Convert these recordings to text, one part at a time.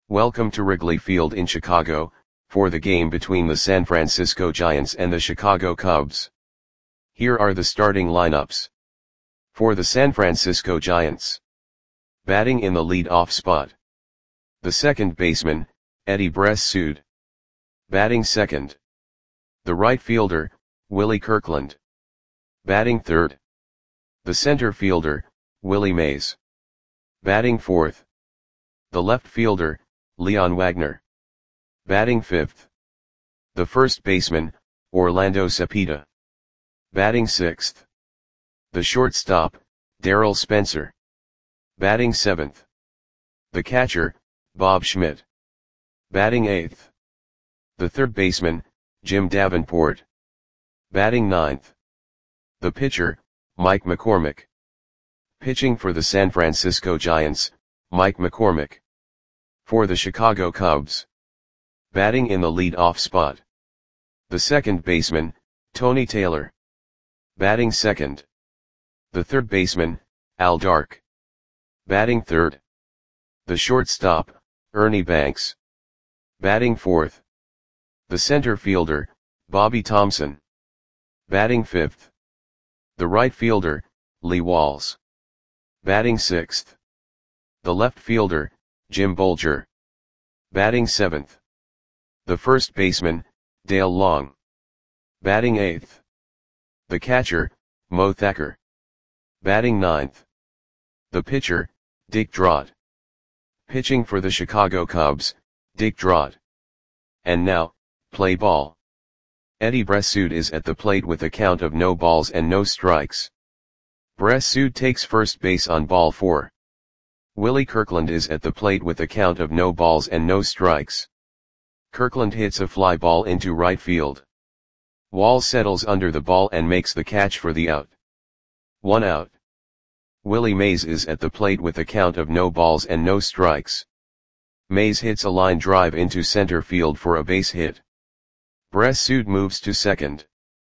Welcome to Wrigley Field in Chicago, for the game between the San Francisco Giants and the Chicago Cubs. Here are the starting lineups. For the San Francisco Giants. Batting in the lead-off spot. The second baseman, Eddie Bressoud. Batting second. The right fielder, Willie Kirkland. Batting third. The center fielder, Willie Mays. Batting fourth. The left fielder, Leon Wagner. Batting fifth. The first baseman, Orlando Cepeda. Batting sixth. The shortstop, Darryl Spencer. Batting seventh. The catcher, Bob Schmidt. Batting eighth. The third baseman, Jim Davenport. Batting ninth. The pitcher, Mike McCormick. Pitching for the San Francisco Giants, Mike McCormick. For the Chicago Cubs. Batting in the lead-off spot. The second baseman, Tony Taylor. Batting second. The third baseman, Al Dark. Batting third. The shortstop, Ernie Banks. Batting fourth. The center fielder, Bobby Thomson. Batting fifth. The right fielder, Lee Walls. Batting sixth. The left fielder, Jim Bolger. Batting seventh. The first baseman, Dale Long. Batting eighth. The catcher, Mo Thacker. Batting ninth. The pitcher, Dick Drott. Pitching for the Chicago Cubs, Dick Drott. And now, play ball. Eddie Bressoud is at the plate with a count of no balls and no strikes. Bressoud takes first base on ball 4. Willie Kirkland is at the plate with a count of no balls and no strikes. Kirkland hits a fly ball into right field. Walls settles under the ball and makes the catch for the out. 1 out. Willie Mays is at the plate with a count of no balls and no strikes. Mays hits a line drive into center field for a base hit. Bressoud moves to second.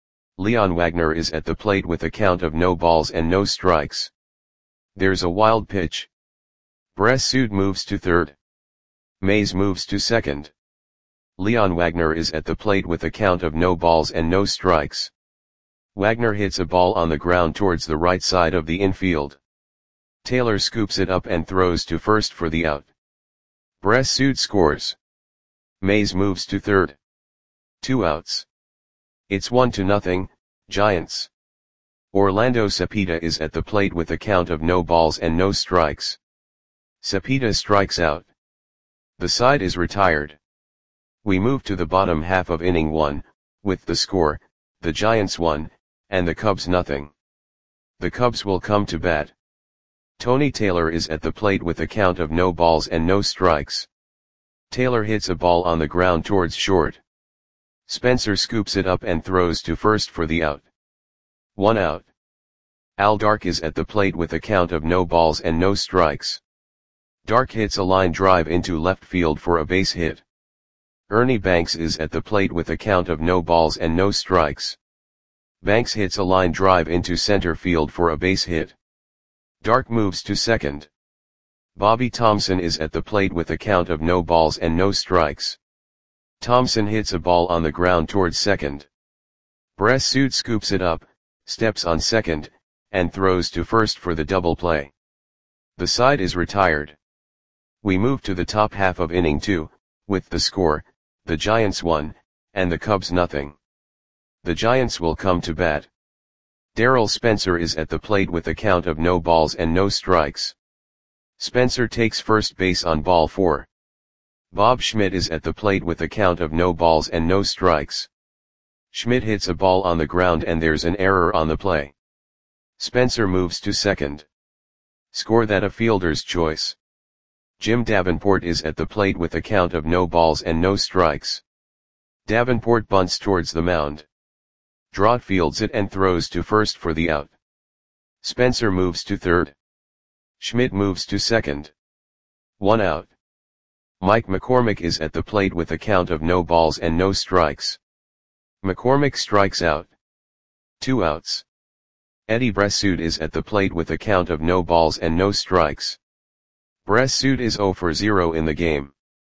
Leon Wagner is at the plate with a count of no balls and no strikes. There's a wild pitch. Bressoud moves to third. Mays moves to second. Leon Wagner is at the plate with a count of no balls and no strikes. Wagner hits a ball on the ground towards the right side of the infield. Taylor scoops it up and throws to first for the out. Bressoud scores. Mays moves to third. 2 outs. It's 1-0, Giants. Orlando Cepeda is at the plate with a count of no balls and no strikes. Cepeda strikes out. The side is retired. We move to the bottom half of inning 1, with the score, the Giants 1, and the Cubs 0. The Cubs will come to bat. Tony Taylor is at the plate with a count of no balls and no strikes. Taylor hits a ball on the ground towards short. Spencer scoops it up and throws to first for the out. 1 out. Al Dark is at the plate with a count of no balls and no strikes. Dark hits a line drive into left field for a base hit. Ernie Banks is at the plate with a count of no balls and no strikes. Banks hits a line drive into center field for a base hit. Dark moves to second. Bobby Thomson is at the plate with a count of no balls and no strikes. Thomson hits a ball on the ground towards second. Bressoud scoops it up, steps on second, and throws to first for the double play. The side is retired. We move to the top half of inning 2, with the score, the Giants 1, and the Cubs 0. The Giants will come to bat. Darryl Spencer is at the plate with a count of no balls and no strikes. Spencer takes first base on ball 4. Bob Schmidt is at the plate with a count of no balls and no strikes. Schmidt hits a ball on the ground and there's an error on the play. Spencer moves to second. Score that a fielder's choice. Jim Davenport is at the plate with a count of no balls and no strikes. Davenport bunts towards the mound. Drott fields it and throws to first for the out. Spencer moves to third. Schmidt moves to second. 1 out. Mike McCormick is at the plate with a count of no balls and no strikes. McCormick strikes out. 2 outs. Eddie Bressoud is at the plate with a count of no balls and no strikes. Bressoud is 0 for 0 in the game.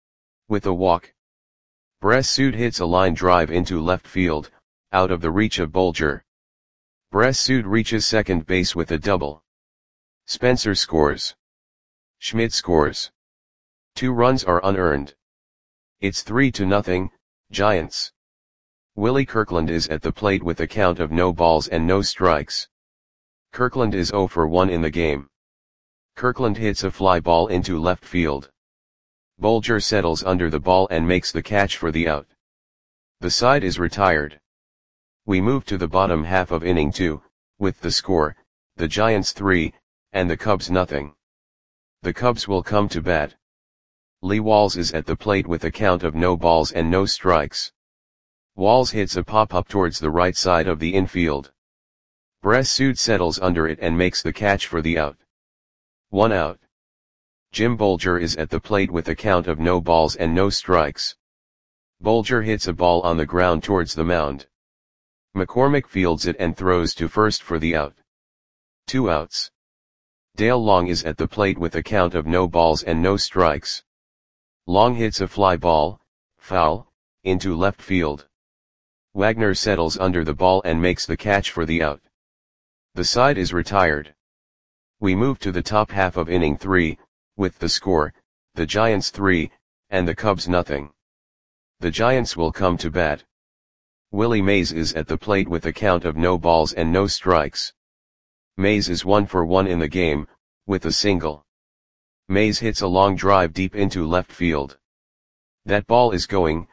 With a walk, Bressud hits a line drive into left field, out of the reach of Bolger. Bressud reaches second base with a double. Spencer scores. Schmidt scores. 2 runs are unearned. It's 3-0, Giants. Willie Kirkland is at the plate with a count of no balls and no strikes. Kirkland is 0 for 1 in the game. Kirkland hits a fly ball into left field. Bolger settles under the ball and makes the catch for the out. The side is retired. We move to the bottom half of inning 2, with the score, the Giants 3, and the Cubs 0. The Cubs will come to bat. Lee Walls is at the plate with a count of no balls and no strikes. Walls hits a pop-up towards the right side of the infield. Bressud settles under it and makes the catch for the out. 1 out. Jim Bolger is at the plate with a count of no balls and no strikes. Bolger hits a ball on the ground towards the mound. McCormick fields it and throws to first for the out. 2 outs. Dale Long is at the plate with a count of no balls and no strikes. Long hits a fly ball, foul, into left field. Wagner settles under the ball and makes the catch for the out. The side is retired. We move to the top half of inning 3, with the score, the Giants 3, and the Cubs 0. The Giants will come to bat. Willie Mays is at the plate with a count of no balls and no strikes. Mays is 1 for 1 in the game, with a single. Mays hits a long drive deep into left field. That ball is gone.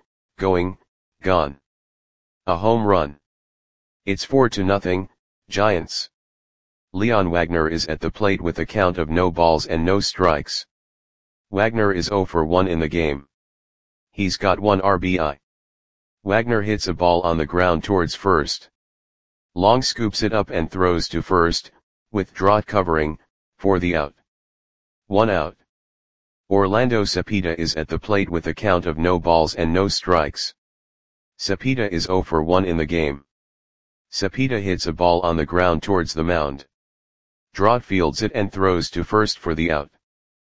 A home run. It's 4-0, Giants. Leon Wagner is at the plate with a count of no balls and no strikes. Wagner is 0 for 1 in the game. He's got 1 RBI. Wagner hits a ball on the ground towards first. Long scoops it up and throws to first, with Drott covering, for the out. 1 out. Orlando Cepeda is at the plate with a count of no balls and no strikes. Cepeda is 0 for 1 in the game. Cepeda hits a ball on the ground towards the mound. Drott fields it and throws to first for the out.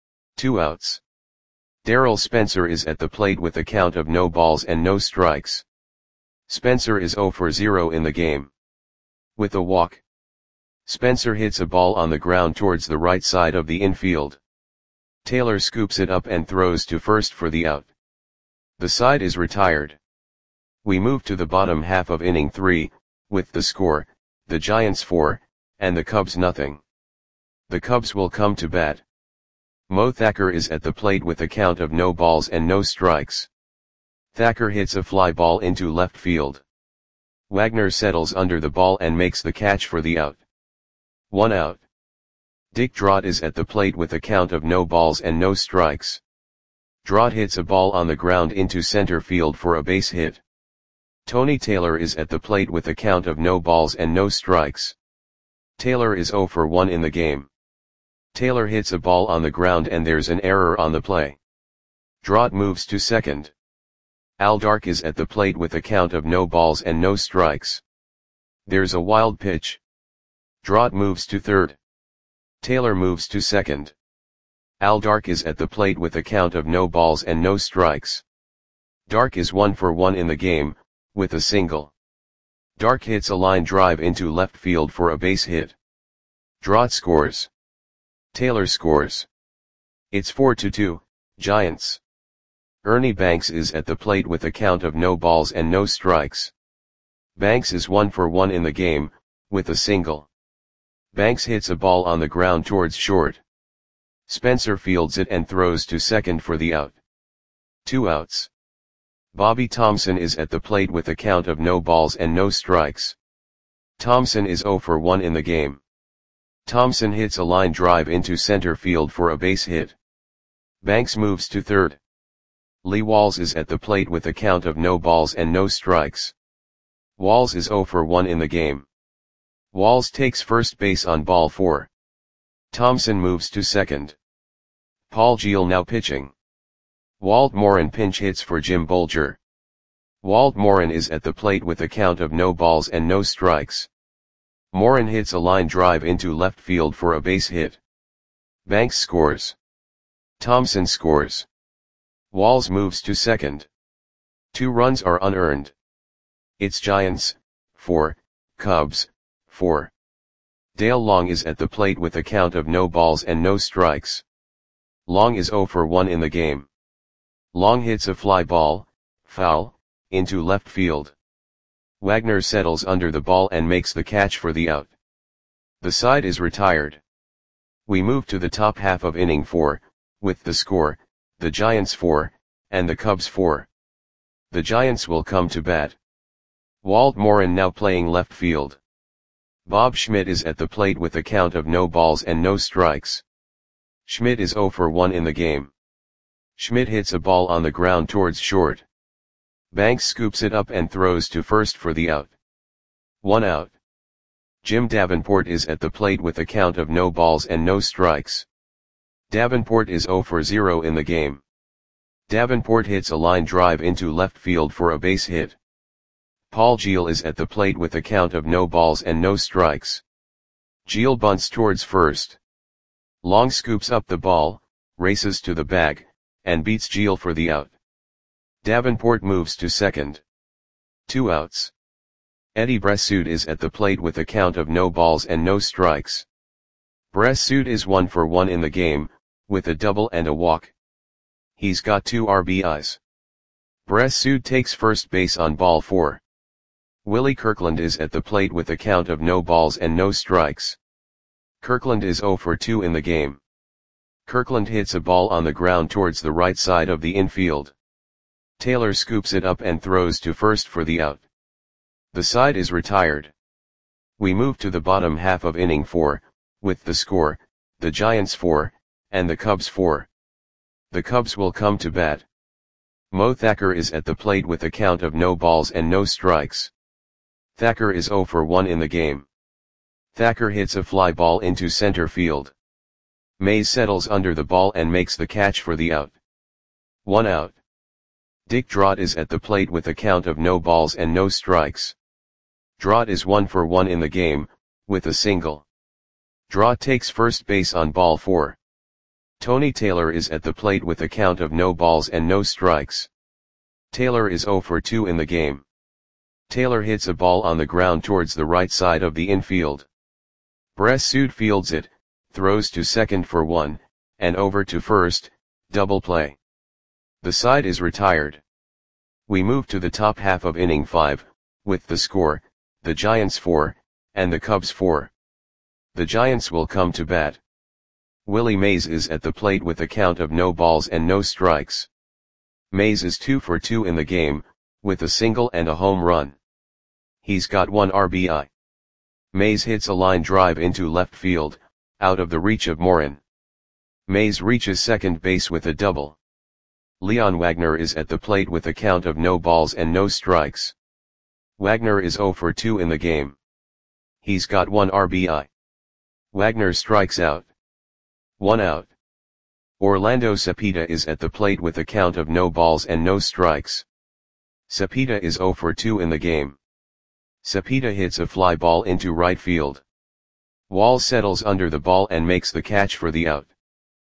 2 outs. Darrell Spencer is at the plate with a count of no balls and no strikes. Spencer is 0 for 0 in the game. With a walk, Spencer hits a ball on the ground towards the right side of the infield. Taylor scoops it up and throws to first for the out. The side is retired. We move to the bottom half of inning 3, with the score, the Giants 4, and the Cubs 0. The Cubs will come to bat. Mo Thacker is at the plate with a count of no balls and no strikes. Thacker hits a fly ball into left field. Wagner settles under the ball and makes the catch for the out. 1 out. Dick Drott is at the plate with a count of no balls and no strikes. Drott hits a ball on the ground into center field for a base hit. Tony Taylor is at the plate with a count of no balls and no strikes. Taylor is 0 for 1 in the game. Taylor hits a ball on the ground and there's an error on the play. Drott moves to second. Al Dark is at the plate with a count of no balls and no strikes. There's a wild pitch. Drott moves to third. Taylor moves to second. Al Dark is at the plate with a count of no balls and no strikes. Dark is 1 for 1 in the game, with a single. Dark hits a line drive into left field for a base hit. Drott scores. Taylor scores. It's 4-2, Giants. Ernie Banks is at the plate with a count of no balls and no strikes. Banks is 1 for 1 in the game, with a single. Banks hits a ball on the ground towards short. Spencer fields it and throws to second for the out. 2 outs. Bobby Thompson is at the plate with a count of no balls and no strikes. Thompson is 0 for 1 in the game. Thompson hits a line drive into center field for a base hit. Banks moves to third. Lee Walls is at the plate with a count of no balls and no strikes. Walls is 0 for 1 in the game. Walls takes first base on ball 4. Thompson moves to second. Paul Geel now pitching. Walt Morin pinch hits for Jim Bolger. Walt Morin is at the plate with a count of no balls and no strikes. Morin hits a line drive into left field for a base hit. Banks scores. Thompson scores. Walls moves to second. 2 runs are unearned. It's Giants, 4, Cubs, 4. Dale Long is at the plate with a count of no balls and no strikes. Long is 0 for 1 in the game. Long hits a fly ball, foul, into left field. Wagner settles under the ball and makes the catch for the out. The side is retired. We move to the top half of inning 4, with the score, the Giants 4, and the Cubs 4. The Giants will come to bat. Walt Morin now playing left field. Bob Schmidt is at the plate with a count of no balls and no strikes. Schmidt is 0 for 1 in the game. Schmidt hits a ball on the ground towards short. Banks scoops it up and throws to first for the out. 1 out. Jim Davenport is at the plate with a count of no balls and no strikes. Davenport is 0 for 0 in the game. Davenport hits a line drive into left field for a base hit. Paul Geel is at the plate with a count of no balls and no strikes. Geel bunts towards first. Long scoops up the ball, races to the bag, and beats Geel for the out. Davenport moves to second. 2 outs. Eddie Bressoud is at the plate with a count of no balls and no strikes. Bressoud is 1 for 1 in the game, with a double and a walk. He's got 2 RBIs. Bressoud takes first base on ball 4. Willie Kirkland is at the plate with a count of no balls and no strikes. Kirkland is 0 for 2 in the game. Kirkland hits a ball on the ground towards the right side of the infield. Taylor scoops it up and throws to first for the out. The side is retired. We move to the bottom half of inning 4, with the score, the Giants 4, and the Cubs 4. The Cubs will come to bat. Mo Thacker is at the plate with a count of no balls and no strikes. Thacker is 0 for 1 in the game. Thacker hits a fly ball into center field. Mays settles under the ball and makes the catch for the out. 1 out. Dick Drott is at the plate with a count of no balls and no strikes. Drott is 1 for 1 in the game, with a single. Drott takes first base on ball 4. Tony Taylor is at the plate with a count of no balls and no strikes. Taylor is 0 for 2 in the game. Taylor hits a ball on the ground towards the right side of the infield. Bressoud fields it, throws to second for 1, and over to first, double play. The side is retired. We move to the top half of inning 5, with the score, the Giants 4, and the Cubs 4. The Giants will come to bat. Willie Mays is at the plate with a count of no balls and no strikes. Mays is 2 for 2 in the game, with a single and a home run. He's got 1 RBI. Mays hits a line drive into left field, out of the reach of Morin. Mays reaches second base with a double. Leon Wagner is at the plate with a count of no balls and no strikes. Wagner is 0 for 2 in the game. He's got 1 RBI. Wagner strikes out. 1 out. Orlando Cepeda is at the plate with a count of no balls and no strikes. Cepeda is 0 for 2 in the game. Cepeda hits a fly ball into right field. Wall settles under the ball and makes the catch for the out.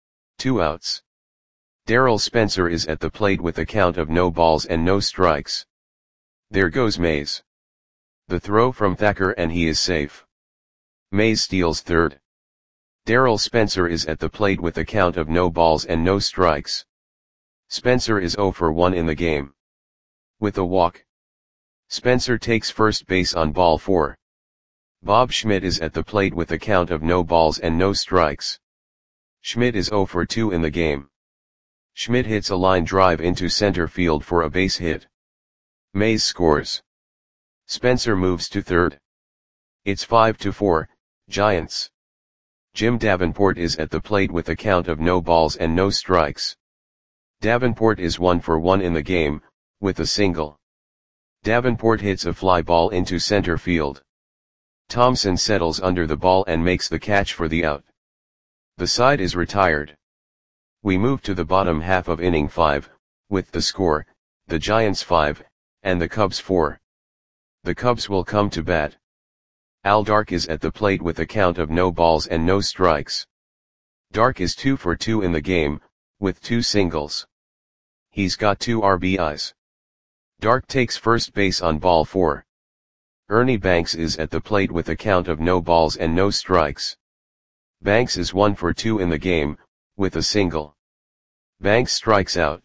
2 outs. Darrell Spencer is at the plate with a count of no balls and no strikes. There goes Mays. The throw from Thacker and he is safe. Mays steals third. Darrell Spencer is at the plate with a count of no balls and no strikes. Spencer is 0 for 1 in the game. With a walk. Spencer takes first base on ball 4. Bob Schmidt is at the plate with a count of no balls and no strikes. Schmidt is 0 for 2 in the game. Schmidt hits a line drive into center field for a base hit. Mays scores. Spencer moves to third. It's 5-4, Giants. Jim Davenport is at the plate with a count of no balls and no strikes. Davenport is 1 for 1 in the game, with a single. Davenport hits a fly ball into center field. Thompson settles under the ball and makes the catch for the out. The side is retired. We move to the bottom half of inning 5, with the score, the Giants 5, and the Cubs 4. The Cubs will come to bat. Al Dark is at the plate with a count of no balls and no strikes. Dark is 2 for 2 in the game, with 2 singles. He's got 2 RBIs. Dark takes first base on ball 4. Ernie Banks is at the plate with a count of no balls and no strikes. Banks is 1 for 2 in the game, with a single. Banks strikes out.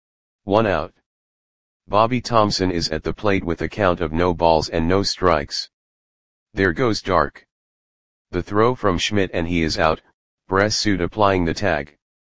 1 out. Bobby Thomson is at the plate with a count of no balls and no strikes. There goes Dark. The throw from Schmidt and he is out, Bressud applying the tag.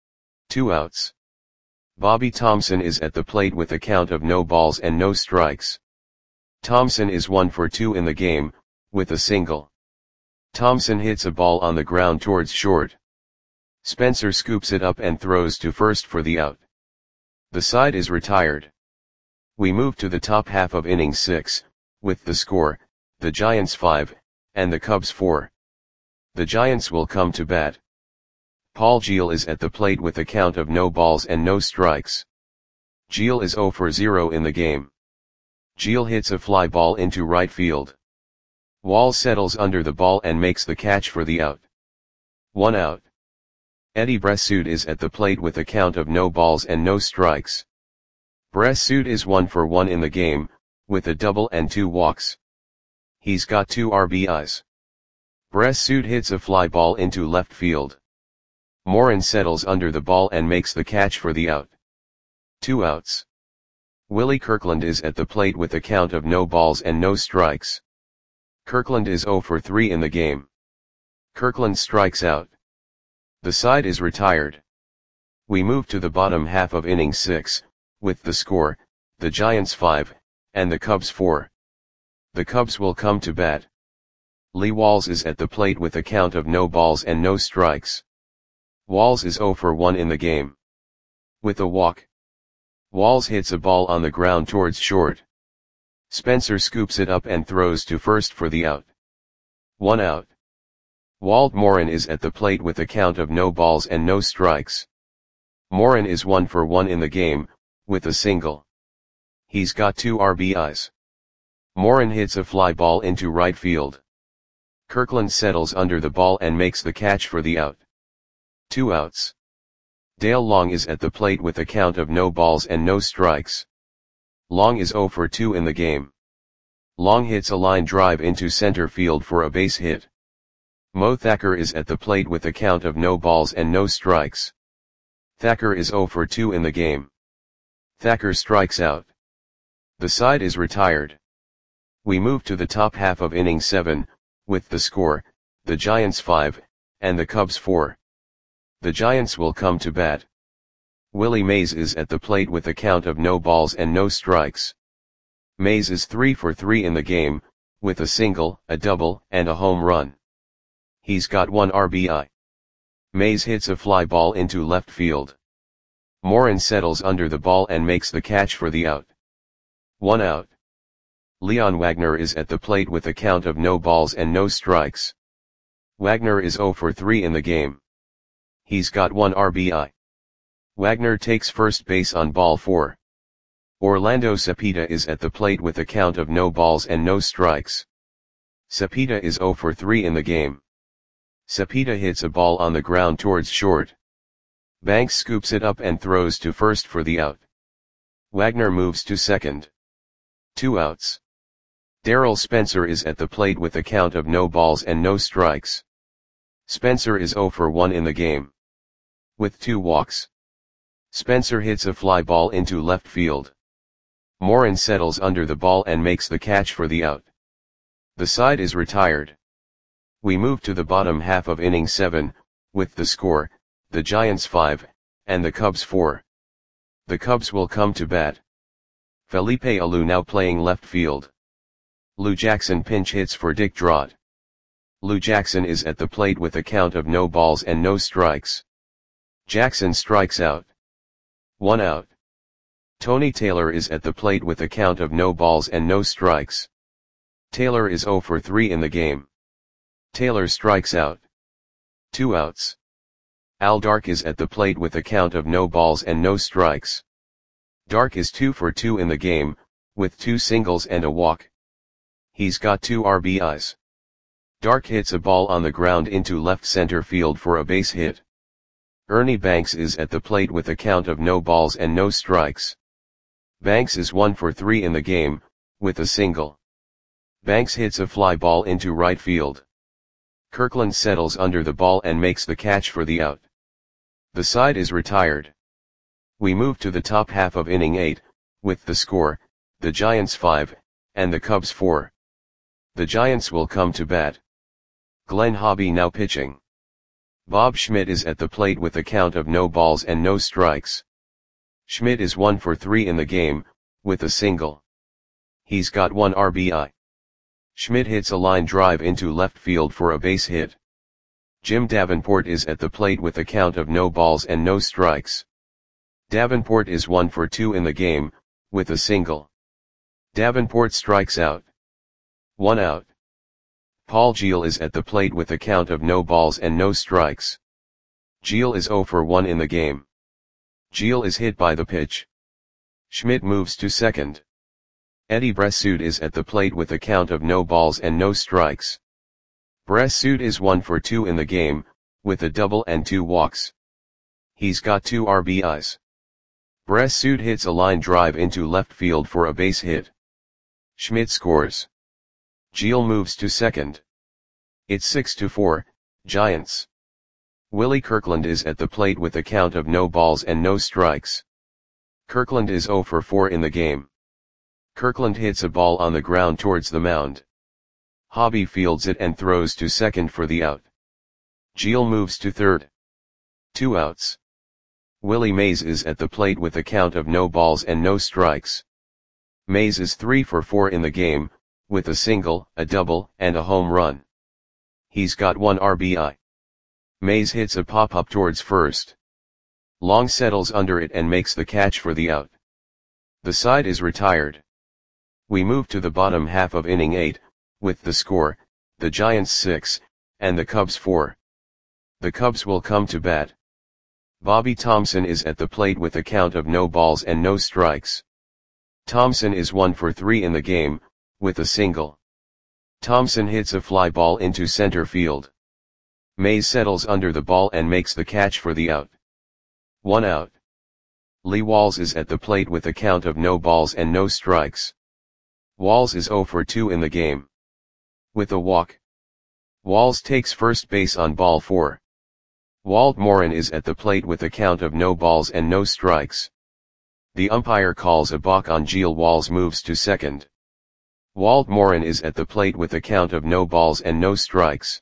2 outs. Bobby Thomson is at the plate with a count of no balls and no strikes. Thomson is 1 for 2 in the game, with a single. Thomson hits a ball on the ground towards short. Spencer scoops it up and throws to first for the out. The side is retired. We move to the top half of inning 6, with the score, the Giants 5, and the Cubs 4. The Giants will come to bat. Paul Geel is at the plate with a count of no balls and no strikes. Geel is 0 for 0 in the game. Geel hits a fly ball into right field. Wall settles under the ball and makes the catch for the out. 1 out. Eddie Bressud is at the plate with a count of no balls and no strikes. Bressud is 1 for 1 in the game, with a double and 2 walks. He's got 2 RBIs. Bressud hits a fly ball into left field. Morin settles under the ball and makes the catch for the out. 2 outs. Willie Kirkland is at the plate with a count of no balls and no strikes. Kirkland is 0 for 3 in the game. Kirkland strikes out. The side is retired. We move to the bottom half of inning 6, with the score, the Giants 5, and the Cubs 4. The Cubs will come to bat. Lee Walls is at the plate with a count of no balls and no strikes. Walls is 0 for 1 in the game. With a walk. Walls hits a ball on the ground towards short. Spencer scoops it up and throws to first for the out. 1 out. Walt Morin is at the plate with a count of no balls and no strikes. Morin is 1 for 1 in the game, with a single. He's got 2 RBIs. Morin hits a fly ball into right field. Kirkland settles under the ball and makes the catch for the out. 2 outs. Dale Long is at the plate with a count of no balls and no strikes. Long is 0 for 2 in the game. Long hits a line drive into center field for a base hit. Mo Thacker is at the plate with a count of no balls and no strikes. Thacker is 0 for 2 in the game. Thacker strikes out. The side is retired. We move to the top half of inning 7, with the score, the Giants 5, and the Cubs 4. The Giants will come to bat. Willie Mays is at the plate with a count of no balls and no strikes. Mays is 3 for 3 in the game, with a single, a double, and a home run. He's got 1 RBI. Mays hits a fly ball into left field. Morin settles under the ball and makes the catch for the out. 1 out. Leon Wagner is at the plate with a count of no balls and no strikes. Wagner is 0 for 3 in the game. He's got 1 RBI. Wagner takes first base on ball 4. Orlando Cepeda is at the plate with a count of no balls and no strikes. Cepeda is 0 for 3 in the game. Cepeda hits a ball on the ground towards short. Banks scoops it up and throws to first for the out. Wagner moves to second. 2 outs. Darrell Spencer is at the plate with a count of no balls and no strikes. Spencer is 0 for 1 in the game. With 2 walks. Spencer hits a fly ball into left field. Morin settles under the ball and makes the catch for the out. The side is retired. We move to the bottom half of inning 7, with the score, the Giants 5, and the Cubs 4. The Cubs will come to bat. Felipe Alou now playing left field. Lou Jackson pinch hits for Dick Drott. Lou Jackson is at the plate with a count of no balls and no strikes. Jackson strikes out. 1 out. Tony Taylor is at the plate with a count of no balls and no strikes. Taylor is 0 for 3 in the game. Taylor strikes out. 2 outs. Al Dark is at the plate with a count of no balls and no strikes. Dark is 2 for 2 in the game, with 2 singles and a walk. He's got 2 RBIs. Dark hits a ball on the ground into left center field for a base hit. Ernie Banks is at the plate with a count of no balls and no strikes. Banks is 1 for 3 in the game, with a single. Banks hits a fly ball into right field. Kirkland settles under the ball and makes the catch for the out. The side is retired. We move to the top half of inning 8, with the score, the Giants 5, and the Cubs 4. The Giants will come to bat. Glenn Hobby now pitching. Bob Schmidt is at the plate with a count of no balls and no strikes. Schmidt is 1 for 3 in the game, with a single. He's got 1 RBI. Schmidt hits a line drive into left field for a base hit. Jim Davenport is at the plate with a count of no balls and no strikes. Davenport is 1 for 2 in the game, with a single. Davenport strikes out. 1 out. Paul Geel is at the plate with a count of no balls and no strikes. Geel is 0 for 1 in the game. Geel is hit by the pitch. Schmidt moves to second. Eddie Bressoud is at the plate with a count of no balls and no strikes. Bressoud is 1 for 2 in the game, with a double and 2 walks. He's got 2 RBIs. Bressoud hits a line drive into left field for a base hit. Schmidt scores. Geel moves to second. It's 6-4, Giants. Willie Kirkland is at the plate with a count of no balls and no strikes. Kirkland is 0 for 4 in the game. Kirkland hits a ball on the ground towards the mound. Hobby fields it and throws to second for the out. Geel moves to third. 2 outs. Willie Mays is at the plate with a count of no balls and no strikes. Mays is 3 for 4 in the game, with a single, a double, and a home run. He's got 1 RBI. Mays hits a pop-up towards first. Long settles under it and makes the catch for the out. The side is retired. We move to the bottom half of inning 8, with the score, the Giants 6, and the Cubs 4. The Cubs will come to bat. Bobby Thomson is at the plate with a count of no balls and no strikes. Thomson is 1 for 3 in the game, with a single. Thomson hits a fly ball into center field. Mays settles under the ball and makes the catch for the out. 1 out. Lee Walls is at the plate with a count of no balls and no strikes. Walls is 0 for 2 in the game. With a walk. Walls takes first base on ball 4. Walt Morin is at the plate with a count of no balls and no strikes. The umpire calls a balk on Geel. Walls moves to second. Walt Morin is at the plate with a count of no balls and no strikes.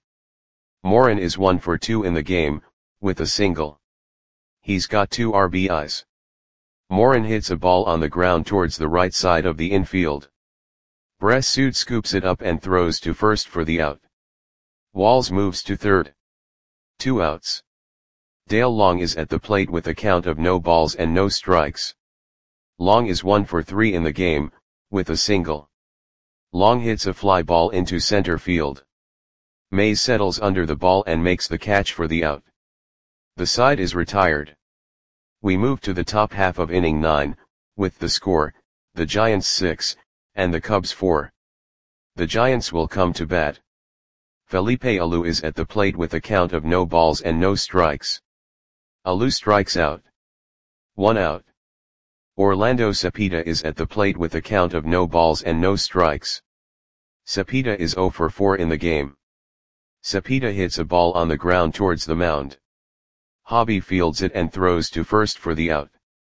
Morin is 1 for 2 in the game, with a single. He's got 2 RBIs. Morin hits a ball on the ground towards the right side of the infield. Bressoud scoops it up and throws to first for the out. Walls moves to third. 2 outs. Dale Long is at the plate with a count of no balls and no strikes. Long is 1 for 3 in the game, with a single. Long hits a fly ball into center field. Mays settles under the ball and makes the catch for the out. The side is retired. We move to the top half of inning 9, with the score, the Giants 6, and the Cubs 4. The Giants will come to bat. Felipe Alou is at the plate with a count of no balls and no strikes. Alou strikes out. 1 out. Orlando Cepeda is at the plate with a count of no balls and no strikes. Cepeda is 0 for 4 in the game. Cepeda hits a ball on the ground towards the mound. Hobby fields it and throws to first for the out.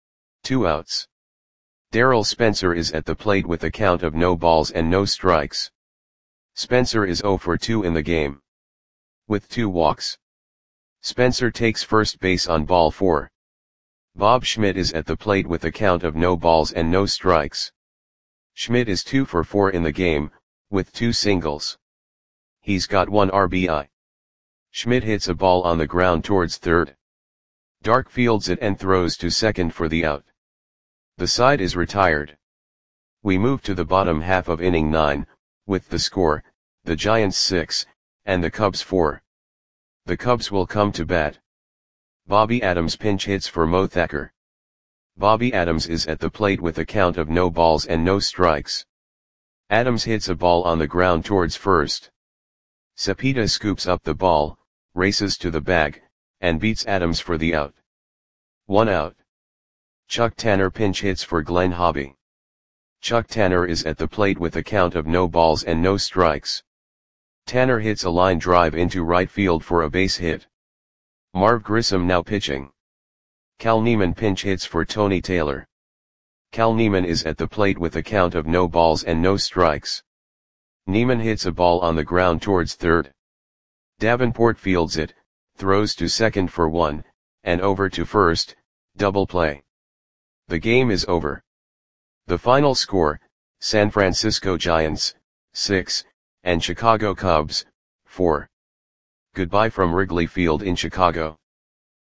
2 outs. Darrell Spencer is at the plate with a count of no balls and no strikes. Spencer is 0 for 2 in the game. With 2 walks. Spencer takes first base on ball 4. Bob Schmidt is at the plate with a count of no balls and no strikes. Schmidt is 2 for 4 in the game, with 2 singles. He's got 1 RBI. Schmidt hits a ball on the ground towards third. Dark fields it and throws to second for the out. The side is retired. We move to the bottom half of inning 9, with the score, the Giants 6, and the Cubs 4. The Cubs will come to bat. Bobby Adams pinch hits for Mo Thacker. Bobby Adams is at the plate with a count of no balls and no strikes. Adams hits a ball on the ground towards first. Cepeda scoops up the ball, races to the bag, and beats Adams for the out. 1 out. Chuck Tanner pinch hits for Glenn Hobby. Chuck Tanner is at the plate with a count of no balls and no strikes. Tanner hits a line drive into right field for a base hit. Marv Grissom now pitching. Cal Neiman pinch hits for Tony Taylor. Cal Neiman is at the plate with a count of no balls and no strikes. Neiman hits a ball on the ground towards third. Davenport fields it, throws to second for 1, and over to first, double play. The game is over. The final score, San Francisco Giants, 6, and Chicago Cubs, 4. Goodbye from Wrigley Field in Chicago.